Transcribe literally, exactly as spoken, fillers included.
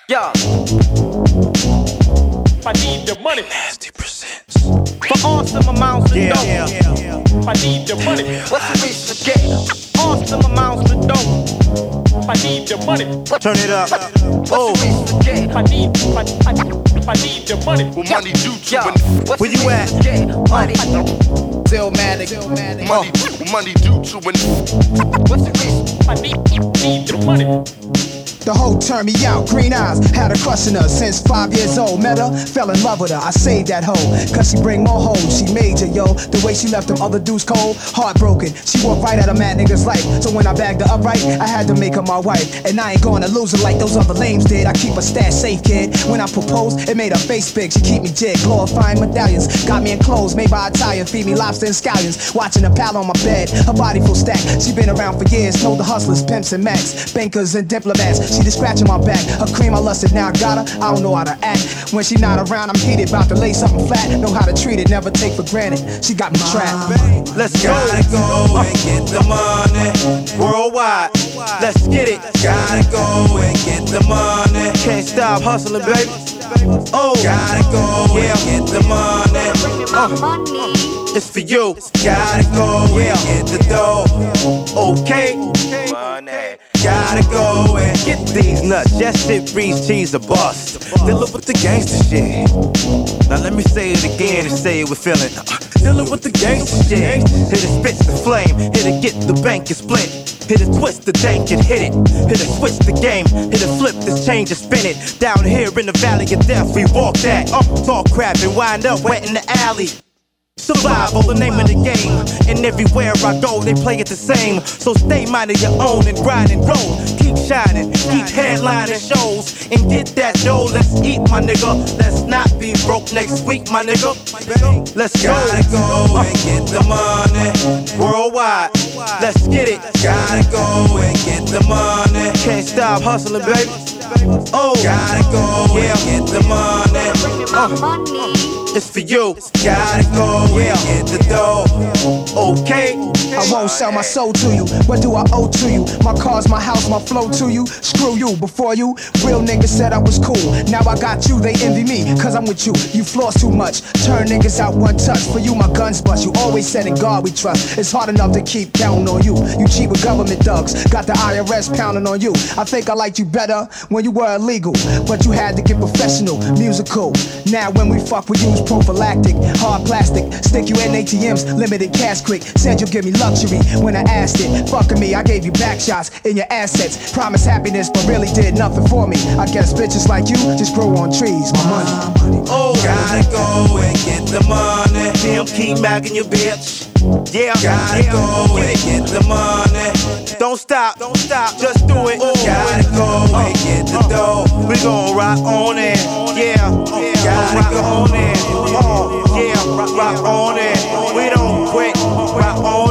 Yeah. I need the money. Nasty presents. For awesome amounts of Yeah, dough. yeah, yeah. I need the money. What's the reason to get? Awesome amounts of dough. I need the money. Turn it up. What's Oh, the reason to get? I need, I, I, I need the money. What money do to Yeah. an What's Where the you reason at? to get? Money. Stillmatic. money, what money do to an What's the reason? I need, need the money. The hoe turned me out, green eyes, had her crushing her since five years old. Met her, fell in love with her, I saved that hoe, cause she bring more hoes, she major, yo. The way she left them other dudes cold, heartbroken. She walked right out of mad niggas' life, so when I bagged her up right, I had to make her my wife. And I ain't gonna lose her like those other lames did. I keep her stash safe, kid. When I proposed, it made her face big. She keep me jig, glorifying medallions. Got me in clothes made by Italian, feed me lobster and scallions. Watching her pal on my bed, her body full stacked. She been around for years, know the hustlers, pimps and max, bankers and diplomats. She just scratching my back. Her cream I lusted, now I got her. I don't know how to act. When she not around, I'm heated, about to lay something flat. Know how to treat it, never take for granted. She got me trapped. let's go. Gotta go and get the money. Worldwide, let's get it. Gotta go and get the money. Can't stop hustling, baby. Oh, gotta go yeah. and get the money. Uh, it's for you. Gotta go yeah. and get the dough. Okay. Money. Gotta go and get these nuts. That shit reads cheese a bust. Dealing with the gangster shit. Now let me say it again and say it with feeling. Dealing with the gangster shit. Hit it, spits the flame. Hit it, get the bank and split. Hit it, twist the dank and hit it. Hit it, switch the game. Hit it, flip this change and spin it. Down here in the valley of death, we walk that. Up, talk crap and wind up wet in the alley. Survival, the name of the game. And everywhere I go, they play it the same. So stay minding your own and grind and roll. Keep shining, keep headlining shows. And get that dough, let's eat, my nigga. Let's not be broke next week, my nigga. Let's go. Gotta go and get the money. Worldwide, let's get it. Gotta go and get the money. Can't stop hustling, baby. Oh, gotta go yeah. and get the money. Uh, it's for you. Gotta go yeah. and get the dough. Okay. I won't sell my soul to you. What do I owe to you? My cars, my house, my flow to you. Screw you. Before you, real niggas said I was cool. Now I got you, they envy me, cause I'm with you. You floss too much. Turn niggas out one touch. For you, my guns bust. You always said in God we trust. It's hard enough to keep counting on you. You cheat with government thugs. Got the I R S pounding on you. I think I liked you better when you were illegal, but you had to get professional, musical. Now when we fuck with you, it's prophylactic. Hard plastic. Stick you in A T Ms. Limited cash quick. Said you'll give me luxury when I asked it. Fucking me, I gave you back shots in your assets. Promised happiness, but really did nothing for me. I guess bitches like you just grow on trees. My money. Oh, gotta go and get the money. Damn, keep bagging your bitch. Yeah, gotta yeah. go and get the money. Don't stop, don't stop, just do it. Oh, gotta go uh, and get the dough. We gon' rock on it. Yeah, yeah. Gotta go on it. Uh, yeah, rock, rock on it. We don't quit, rock on